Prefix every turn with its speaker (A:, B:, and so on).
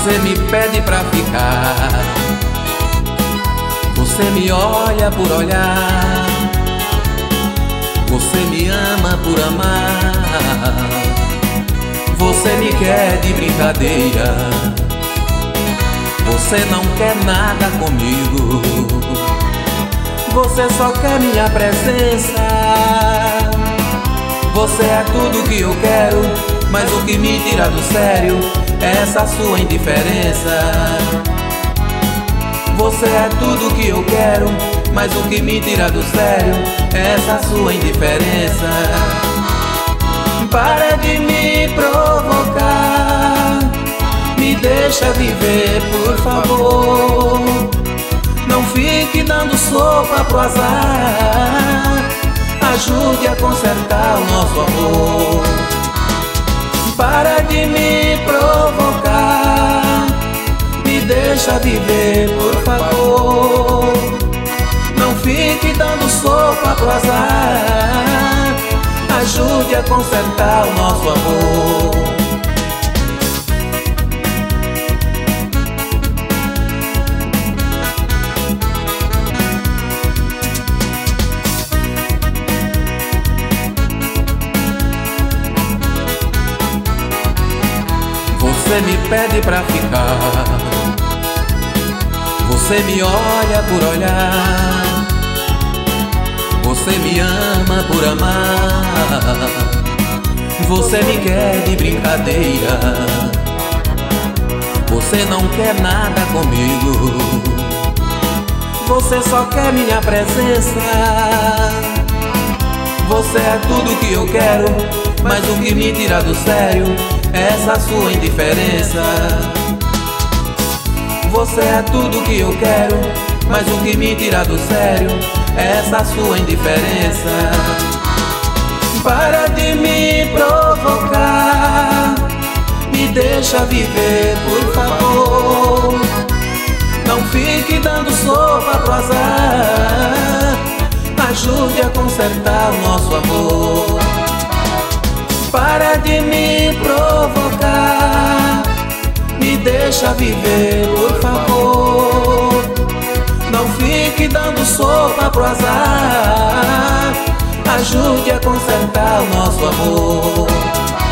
A: Você me pede pra ficar, você me olha por olhar, você me ama por amar, você me quer de brincadeira, você não quer nada comigo, você só quer minha presença. Você é tudo que eu quero, mas o que me tira do sério é essa sua indiferença. Você é tudo que eu quero, mas o que me tira do sério é essa sua indiferença. Para de me provocar, me deixa viver, por favor. Não fique dando sopa pro azar, ajude a consertar o nosso amor. Para de me provocar, me deixa viver, por favor. Não fique dando sopa pro azar, ajude a consertar o nosso amor. Você me pede pra ficar, você me olha por olhar, você me ama por amar, você me quer de brincadeira, você não quer nada comigo, você só quer minha presença. Você é tudo que eu quero, mas o que me tira do sério é essa sua indiferença. Você é tudo que eu quero, mas o que me tira do sério é essa sua indiferença. Para de me provocar, me deixa viver, por favor. Não fique dando sopa pro azar, ajude a consertar o nosso amor. Para de me provocar, me deixa viver, por favor. Não fique dando sopa pro azar, ajude a consertar o nosso amor.